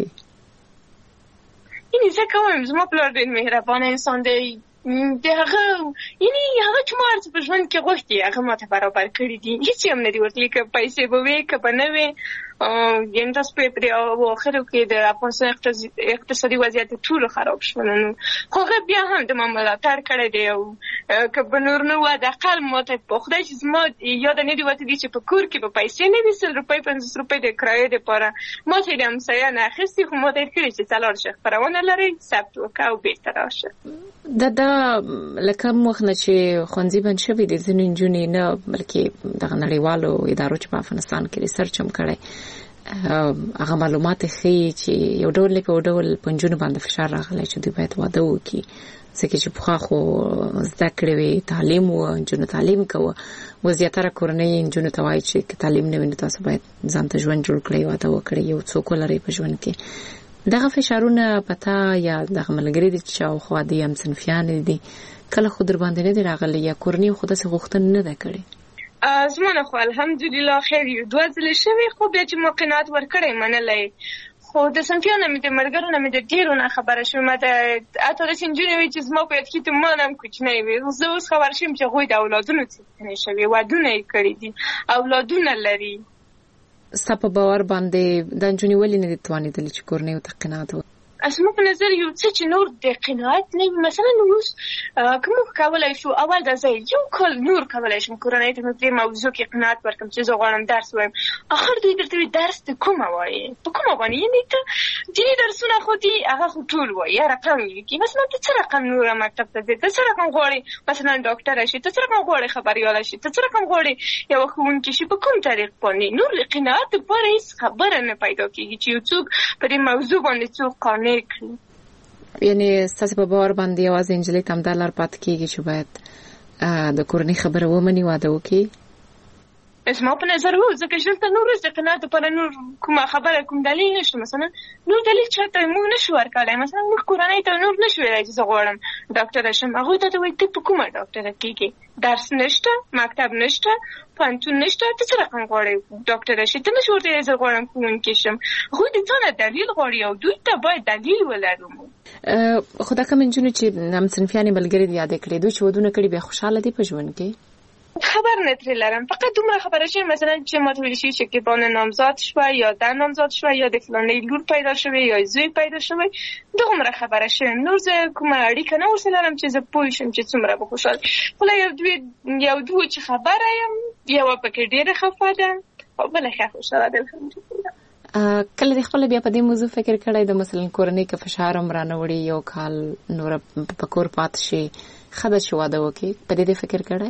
یعنې زه کوم زما پلار ډېر مهربانه انسان دی، د هغه یعنې هغه چې ما هر څه په ژوند کې غوښتي هغه ماته برابر کړي دي، هېڅ هم نه دي ورکړي، که پیسې به وې که به نه وې. یعنې تاسو په اواخرو کې د افغانستان اقتصادي وضعیت ټولو خراب شول، نو خو هغه بیا هم د ما ملاتړ کړی دی. او که به نور نه وه د اقل ماته په خدای چې زما یاده نه دي وتې دي چې په کور کې به پیسې نه وي 100 روپۍ 50 روپۍ د کرایې دپاره ماته یې د همسایه نه اخیستي، خو ماته یې کړي چې ته لاړ شه خپرونه لرئ ثبت وکړه او بېرته راشه. دا لکه وخت نه چې ښوونځي بند شوي دي ځینې نجونې نه بلکې دغه نړیوالو ادارو چې په افغانستان کې ریسرچ هم کړی هغه معلومات ښیي چې یو ډول په ډول په نجونو باندې فشار راغلی چې دوی باید واده وکړي، ځکه چې پخوا خو زده کړې وې، تعلیم و، نجونو تعلیم کوه. زیاتره کورنۍ نجونو ته وایي چې که تعلیم نه وي نو تاسو باید ځان ته ژوند جوړ کړئ، واده وکړئ، یو څوک ولرئ په ژوند کې. دغه فشارونه پتا یا دغه ملګري دي چې شاوخوا دي هم صنفیان دي کله خو در باندې نه دي راغلي یا کورنۍ خو داسې غوښتنه نه ده کړې؟ زما نه خو الحمدلله خیر یو 2 ځلې شوي، خو بیا چې ما قناعت ورکړی منلی. خو د صنفیانو مې د ملګرو نه مې د ډېرو نه خبره شوم، ما ته حتی داسې نجونې وي چې زما په یاد کې تمان هم کوچنی وي. زه اوس خبر شوم چې هغوی د اولادونو څښتنې شوي، ودونه یې کړي دي، اولادونه لري. ستا په باور باندې دا نجونې ولې نه دي توانېدلې چې کورنۍ ورته قناعت وکړي؟ اسمو په نظر یو څه چې نور د قناعت نه مثلا اوس کوم کولای شو اول د ځای یو کال نور کولای شم کورنۍ ته په موضوع کې قناعت ورکم چې زه غواړم درس وایم اخر دوی درته درس ته کوم وایي په کوم باندې یعنی ته دیني درسونه خو دي هغه خو ټول وایي رقم لیکي مثلا ته څه رقم نور مکتب ته ته څه رقم غواړي مثلا ډاکټر شي ته څه رقم غواړي خبريال شي ته څه رقم غواړي یو ښوونکی شي په کوم طریق باندې نور قناعت پر هیڅ خبره نه پیدا کیږي چې یو څوک په دې موضوع باندې څوک یعنی ستاسو په باور باندې یوازې انجلۍ تم د لار پات کیږي چې باید د کورنۍ خبره ومني واده وکړي اسمه په نظر وو ځکه چې ته نور څه قناعت پر نور کومه خبره کوم دلیل نشته مثلا نور دلیل چې ته موږ نشو ورکړای مثلا موږ کورنۍ ته نور نشو ویلای چې زه غواړم ډاکټر شم هغه ته وایي ته په کومه ډاکټر کېږي درس نشته مکتب نشته پانتون نشته ته څه رقم غواړې ډاکټر شې ته نشو ورته زه غواړم کوونکی شم خو دې ته دلیل غواړي او دوی ته باید دلیل ولرو خدا کوم انجونو چې نام صنفيانې بلګری یاد کړې دوی چې ودونه کړي به خوشاله دي په ژوند کې خبر نه لرم فقط دومره خبره شي مثلا چې متوجه شي چې بانه نامزاد شو یا د نامزاد شو یا د فلانه لور پیدا شوی یا زوی پیدا شوی دومره خبره شي نور زه کومه اړیکه نه ورسره لرم چې زه پوه شم چې څومره به خوشاله خو یو دوی چې خبره یم یو پکې ډیره خفه ده او بل ښه خوشاله ده کله د خپل بیا په دې موضوع فکر کړی د مثلا کورنۍ کې فشار مرانه وړي یو کال نور په کور پات شي خدای شو واده وکي په دې فکر کړی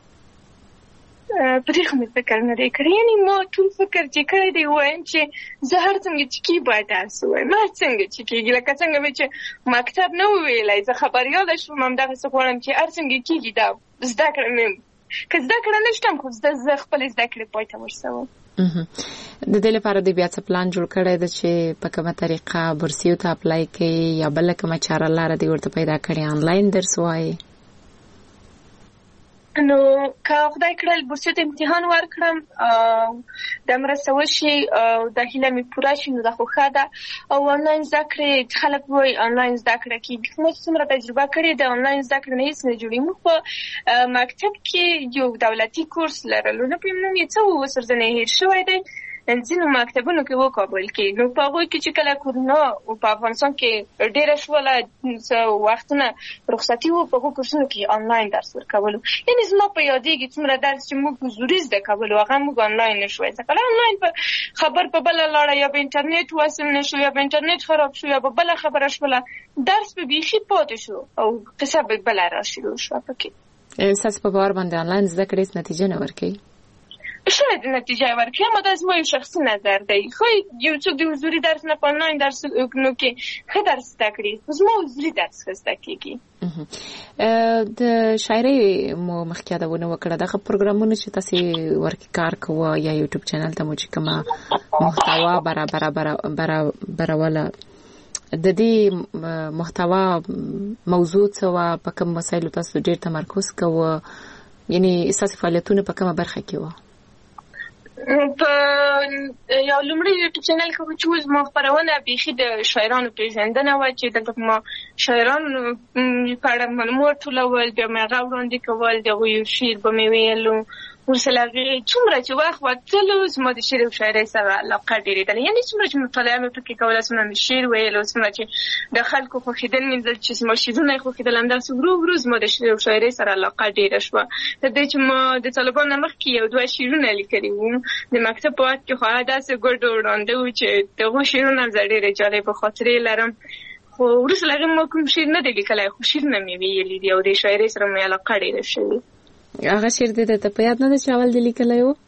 په دې کوم فکر نه دی کړی یعنی ما ټول فکر چې کړی دی وایم چې زه هر څنګه چې کی باید تاسو وایم ما څنګه چې کیږي لکه څنګه چې مکتب نه ویلای زه خبريال شوم هم دغه څه غواړم چې هر څنګه کیږي دا زده کړم که زده کړم نشم خو زه خپل زده کړې پای ته ورسوم د دې لپاره د بیا څه پلان جوړ کړی د چې په کومه طریقه بورسیو ته اپلای کوي یا بل کومه چاره لاره دی ورته پیدا کړی آنلاین درس وایي نو که خدای کړل بورسیو ته امتحان ورکړم د مرسته وشي د هیله مې پوره شي نو د خوښه ده او آنلاین زده کړې خلک وایي آنلاین زده کړه کېږي موږ څومره تجربه کړې د آنلاین زده کړې نه هیڅ نه جوړي موږ په مکتب کې یو دولتي کورس لرلو نه پوهېږم یې څه ورسره هېر شوی دی ځینو مکتبونو کې وکابل کې نو په هغوی کې چې کله کورونا په افغانستان کې ډېره شوله وختونه رخصتي وو په هغو کورسونو کې آنلاین درس ورکولو یعنې زما په یادېږي څومره درس چې موږ حضوري زده کولو هغه موږ آنلاین نه شوی زده کولو آنلاین په خبر په بله لاړه یا په انټرنیټ وصل نه شو یا په انټرنیټ خراب شو یا په بله خبره شوله درس به بیخي پاتې شو او قصه به بله راشروع شوه پکې ستاسو په باور باندې آنلاین زده کړې هېڅ نتیجه نه ورکوي شاید نتیجه ورکړي اما دا زما یو شخصي نظر دی خو یو څوک د حضوري درس نه په آنلاین درس نو کې ښه درس زده کړي زما حضوري درس ښه زده کېږي د شاعرۍ مو مخکې یادونه وکړه دغه پروګرامونه چې تاسې ورکې کار کوه یا یوټیوب چینل ته مو چې کومه محتوا برابروله د دې محتوا موضوع څه وه په کوم مسایلو تاسو ډېر تمرکز کوه یعنی ستاسو فعالیتونه په کومه برخه کې وه په یو لومړی یوټیوب چینل کې چې زما خپرونه بیخي د شاعرانو پیژندنه وه چې دلته ما شاعرانو په اړه معلومات ټولول بیا مې هغه وړاندې کول د هغوی یو شعر به مې ویلو ورسره هغې څومره چې وخت وتلو زما د شعر او شاعرۍ سره علاقه ډېرېدله یعنې څومره چې مطالعه مې پکې کوله څومره مې شعر ویلو څومره چې د خلکو خوښېدل مې لیدل چې زما شعرونه یې خوښېدل همداسې ورو ورو زما د شعر او شاعرۍ سره علاقه ډېره شوه تر دې چې ما د طالبانو نه مخکې یو دوه شعرونه لیکلي وو د مکتب په وخت کې خو هغه داسې ګډ وړاندې وو چې د هغو شعرونه هم زه ډېرې جالبه خاطرې لرم خو وروسته له هغې ما کوم شعر نه دی لیکلی خو شعرونه مې ویلي دي او د شاعرۍ سره مې علاقه ډېره شوې هغه شعر دې ته په یاد نه ده چې اول دې لیکلی و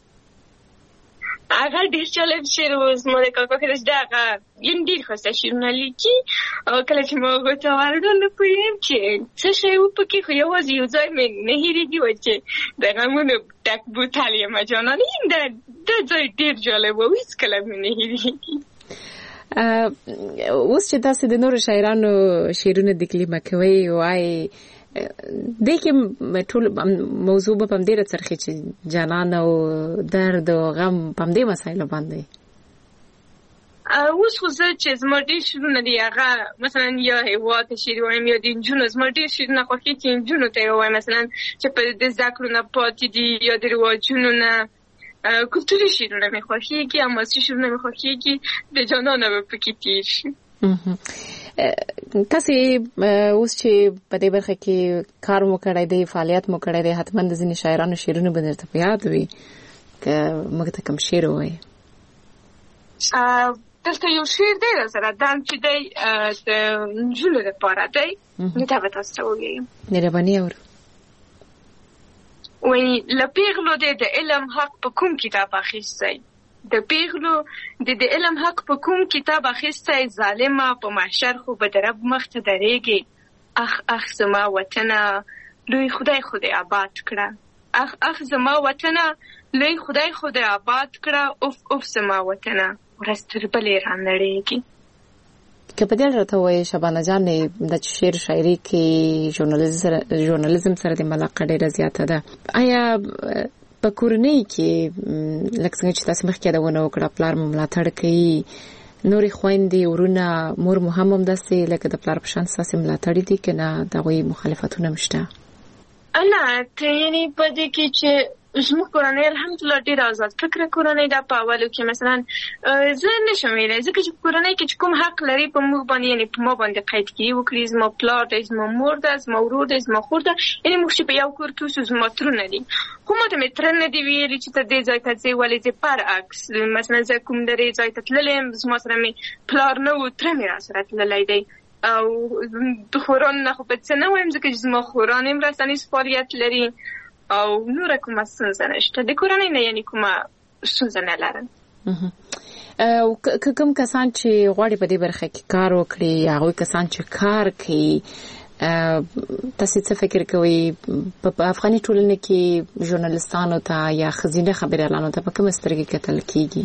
هغه ډېر جالب شعر و زما د کاکا کړی چې هغه یعنې ډېر ښایسته شعرونه لیکي او کله چې ما هغو ته ورډل نه پوهېږم چې څه شی و پکې خو یوازې یو ځای مې نه هېرېږي و چې د غمونو ډک بوتل یمه جانانه دا ځای ډېر جالب و هېڅکله مې نه هېرېږي اوس چې تاسې د نورو شاعرانو شعرونه دکلیمه کوئ وایي دې کې ټول موضوع به په همدې راڅرخي چې جانان او درد او غم په همدې مسایلو باندې اوس خو زه چې زما ډېر شعرونه دي هغه مثلا یا هېواد ته شعر وایم یا د نجونو زما ډېر شعرونه خوښېږي چې نجونو ته یې ووایم مثلا چې په د زده کړو نه پاتې دي یا د رواجونو نه کلتوري شعرونه مې خوښېږي حماسي شعرونه مې خوښېږي د جانانه به پکې تېر شي تاسو اوس چې په دې برخه کې کار مو کړی دی فعالیت مو کړی دی حتما د ځینې شاعرانو شعرونه به درته په یاد وي که موږ ته کوم شعر ووایي دلته یو شعر دی سره دام چې دی د نجونو لپاره دی نو دا به تاسو ته ووایم مهرباني اورو وایي له پیغلو دی د علم حق په کوم کتاب اخیستی د پیغلو د علم حق په کوم کتاب اخیستی ظالمه په محشر خو به د رب مخ ته درېږي اخ زما وطنه لوی خدای آباد کړه اخ زما وطنه لوی خدای آباد کړه اوف زما وطنه ورځ تر بلې رانړېږي. که په دې راته وایي شبانه جان د شعر شاعري کې ژورنالیزم سره د ملاقات ډېره زیاته ده. آیا په کورنۍ کې لکه څنګه چې تاسو مخکې یادونه وکړه پلار مو ملاتړ کوي نورې خویندې ورونه مور مو هم همداسې لکه د پلار په شان ستاسې ملاتړي دي که نه د هغوی مخالفتونه هم شته؟ نه ته یعنې په دې کې چې زموږ کورنۍ الحمدلله ډېره آزاد فکره کورنۍ ده. په اولو کې مثلا زه نشم ویلی ځکه چې په کورنۍ کې چې کوم حق لري په موږ باندې یعنې په ما باندې قیدګیري وکړي زما پلار دی زما مور ده زما ورور دی زما خور ده یعنې موږ چې په یو کور کې اوسو زما ترونه دي خو ما ته مې تره نه دي ویلي چې ته دې ځای ته ځې ولې ځې برعکس مثلا زه کوم درې ځای ته تللی یم زما سره مې پلار نه و تره مې راسره تللی دی او د خورانو نه خو په څه نه وایم ځکه چې زما خوران هم رسنیز فعالیت لري او نوره کومه ستونزه نشته د کورنۍ نه یعنې کومه ستونزه نه لرم. کوم کسان چې غواړي په دې برخه کې کار وکړي هغوی کسان چې کار کوي تاسو څه فکر کوئ په افغاني ټولنه کې ژورنالستانو ته یا ښځینه خبریالانو ته په کومه سترګې کتل کیږي؟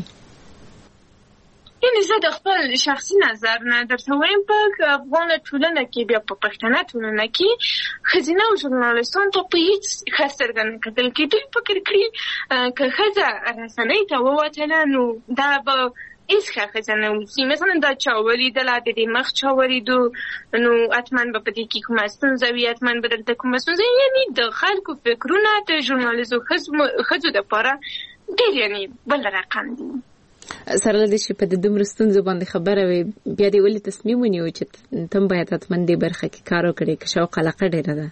یعنې زه د خپل شخصي نظر نه درته وایم په افغانه ټولنه کې بیا په پښتنه ټولنه کې ښځینه او ژورنالستانو ته په هېڅ ښه سترګه نه کتل کېږي. دوی فکر کړي که ښځه رسنۍ ته ووتله نو دا به هېڅ ښه ښځه نه اوسي مثلا دا چا ولیدله د دې مخ چا ولیدو نو حتما به په دې کې کومه ستونزه وي حتما به دلته کومه ستونزه یعنې د خلکو فکرونه د ژورنالیزو ښځو دپاره ډېر یعنې بل رقم دي. سره له دې چې په د دومره ستونزو باندې خبره وي بیا دې ولې تصمیم ونیو چې تم باید حتما دې برخه کې کار وکړې که شوق علاقه ډېره ده؟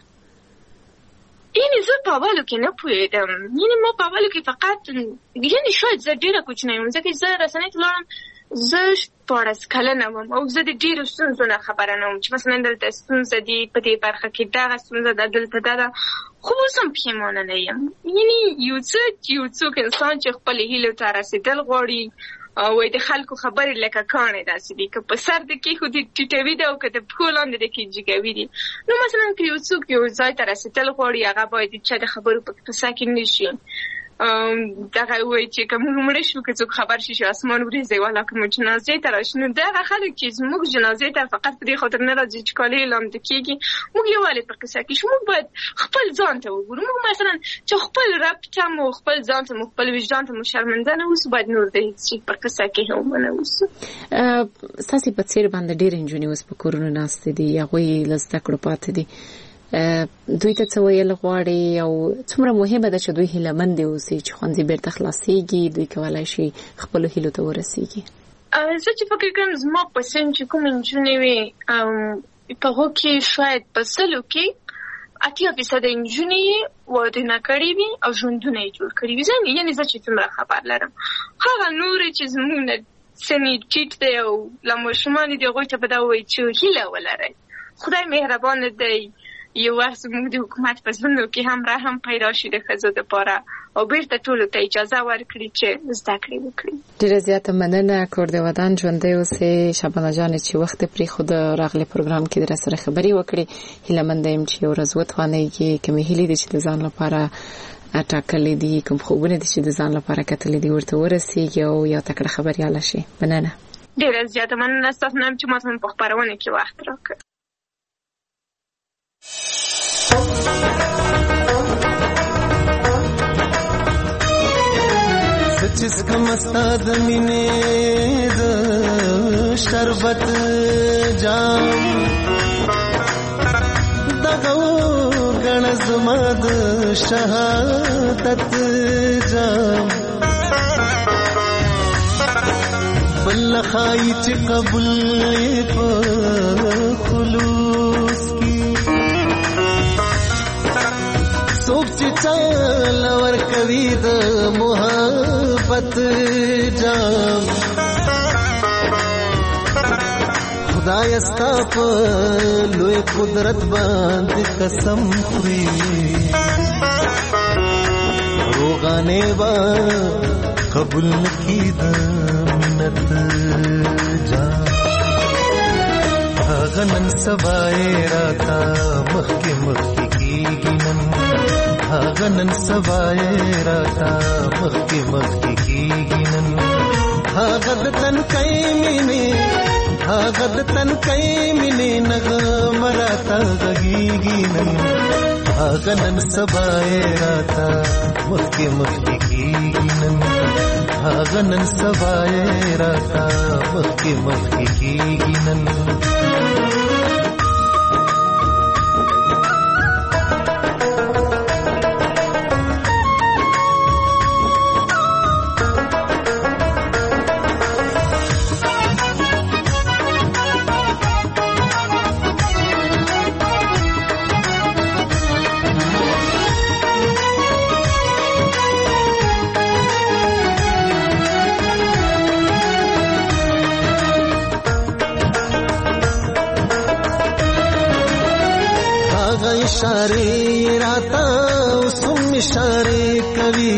یعنې زه په اولو کې نه پوهېدم یعنې ما په اولو کې فقط یعنې شاید زه ډېره کوچنی وم ځکه زه رسنۍ ته لاړم زه 14 کلنه وم او زه د ډېرو ستونزو نه خبره نه وم چې مثلا دلته ستونزه دي په دې برخه کې دغه ستونزه ده دلته دا ده خو اوس هم پښیمانه نه یم. یعنې یو څوک انسان چې خپلې هیلو ته رسېدل غواړي او د خلکو خبرې لکه کاڼې داسې دي که په سر د کېښودي ټیټوي دي او که د پښو لاندې د کې جګوي دي نو مثلا که یو څوک یو ځای ته رسېدل غواړي هغه باید د چا د خبرو په قصه کې نه شي دغه وایي چې که موږ مړه شو که څوک خبر شي چې اسمان وریځي والا که موږ جنازې ته راشو نو دغه خلک چې زموږ جنازې ته فقط په دې خاطر نه راځي چې کالي یې لامده کېږي موږ یووالې په قصه کې شو موږ باید خپل ځان ته وګورو موږ مثلا چې خپل رب ته مو خپل ځان ته مو خپل وجدان ته مو شرمنده نه اوسو باید نور د هېڅ شي په قصه کې هم ونه اوسو. ستاسې په څېر باندې ډېرې نجونې اوس په کورونو ناستې دي هغوی له زده کړو پاتې دي دوی ته څه ویل غواړي او څومره مهمه ده چې دوی هیلهمندې اوسي چې ښوونځي بیرته خلاصېږي دوی کولی شي خپلو هیلو ته ورسېږي؟ زه چې فکر کوم زما په سن چې کومې نجونې وي په هغو کې شاید په 100 کې 80% نجونې یې واده نه کړي وي او ژوندونه یې جوړ کړي وي. یعنې زه چې څومره خبر لرم هغه نورې چې زموږ نه سن یې ټیټ دی او له ماشومانې دي هغوی ته به دا ووایي چې هیله ولرئ خدای مهربانه دی یو وخت زموږ د حکومت په زړونو کې هم رحم پیدا شي د ښځو دپاره او بیرته ټولو ته اجازه ورکړي چې زده کړې وکړي. ډېره زیاته مننه کور د ودان ژوندی اوسې شبانه جانې چې وخت یې پرېښود راغلی پروګرام کې درسره خبرې وکړې. هیلهمنده یم چې یو ورځ وتوانېږي کومې هیلې دي چې د ځان لپاره ټاکلې دي کوم خوبونه دي چې د ځان لپاره کتلې دي ورته ورسېږي او یو تکړه خبریاله شي. مننه ډېره زیاته مننه ستاسو نه چې ما ته په خپرونه کې وخت راکړ. سچس کم استاد مینه د شربت جام دغه غن زما د شهادت جام بل لخای چې قبول په خلوص کی څوک چې چل ور کوي د محبت جام خدای ستا په لوی قدرت باندې قسم خوري روغانه با قبول کی د منت جام غنن سبای راتا مخکی مخکی کیږي نن غنن سبای راتا مخکی مخکی کیږي نن غد تن کای مینه غد تن کای مینه نغ مراتا غیږي نن غنن سبای راتا مخکی مخکی کیږي نن غنن سبای راتا مخکی مخکی کیږي نن इशारे राता उसम इशारे कवि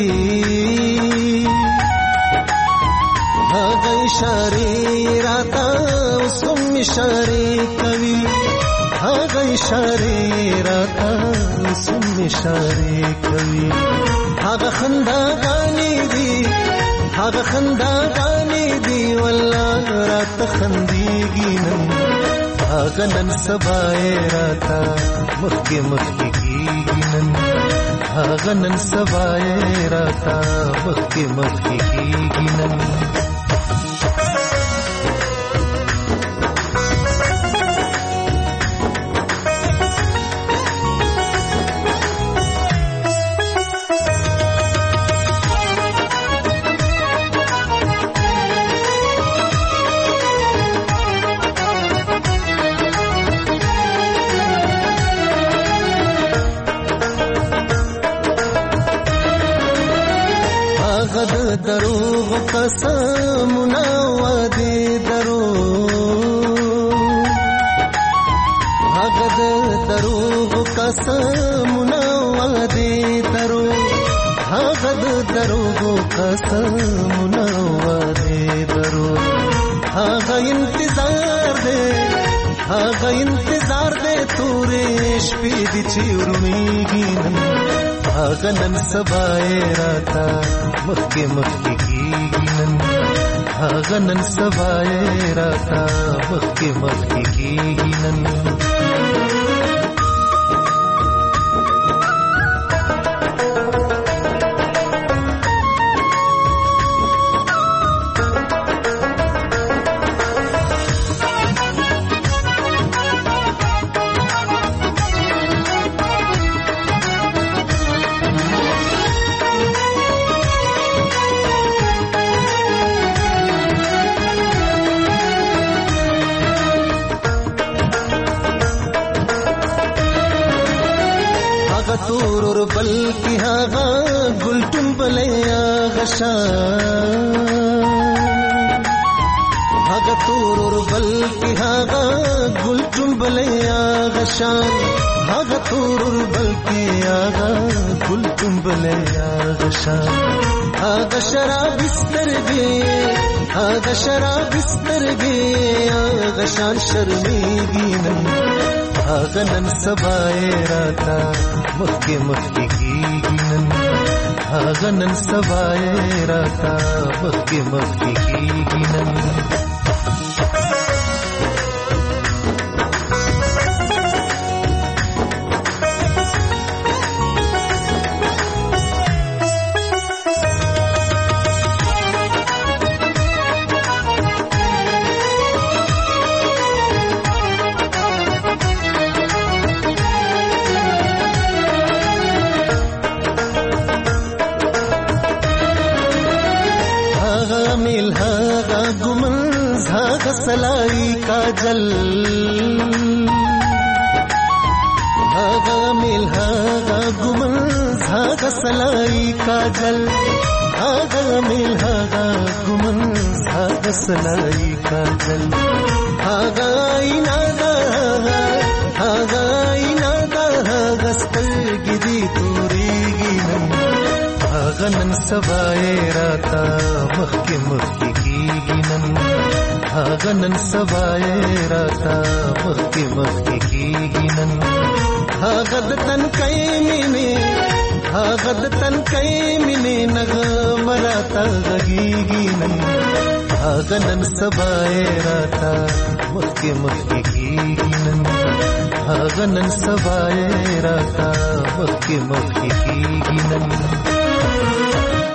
भागा इशारे राता उसम इशारे कवि भागा इशारे राता उसम इशारे कवि भागा खंदा गानी दी वल्ला रात खंदीगी नन غنن سبای راتا مخکی مخکی کیږي نن غنن سبای راتا مخکی مخکی کیږي نن دروغ قسمنا وعده دروغ هغه دروغ قسمنا وعده دروغ هغه دروغ قسمنا وعده دروغ هغه انتظار دے تورې شپې دي چې ورمېږي نن هغه نن سبای راتا مخکی مخکی کیږي نن هغه نن سبای راتا مخکی مخکی کیږي نن تورور بلکی هاغا گلتون بلیا غشان هاغا تورور بلکی هاغا گلتون بلیا غشان هاغا تورور بلکی هاغا گلتون بلیا غشان هاغا شراب استرگی هاغا شان شرمیگی نن هاغا نن سبای راتا مخکی مخکی کیږي نن هاغه نن سبای راتا مخکی مخکی کیږي نن هغه سلای کاجل هغه مل هغه ګمن هغه سلای کاجل هغه مل هغه ګمن هغه سلای کاجل هغه اینا هغه سترګې دي تورېږي هغه نن سبا یې راته مخکې مخکې کېږي نن هغه نن سبا یې راته مخکې مخکې کېږي نن هغه د تنکۍ مینې نغمه راته غږېږي نن هغه نن سبا یې راته مخکې مخکې کېږي نن هغه نن سبا یې راته مخکې مخکې کېږي نن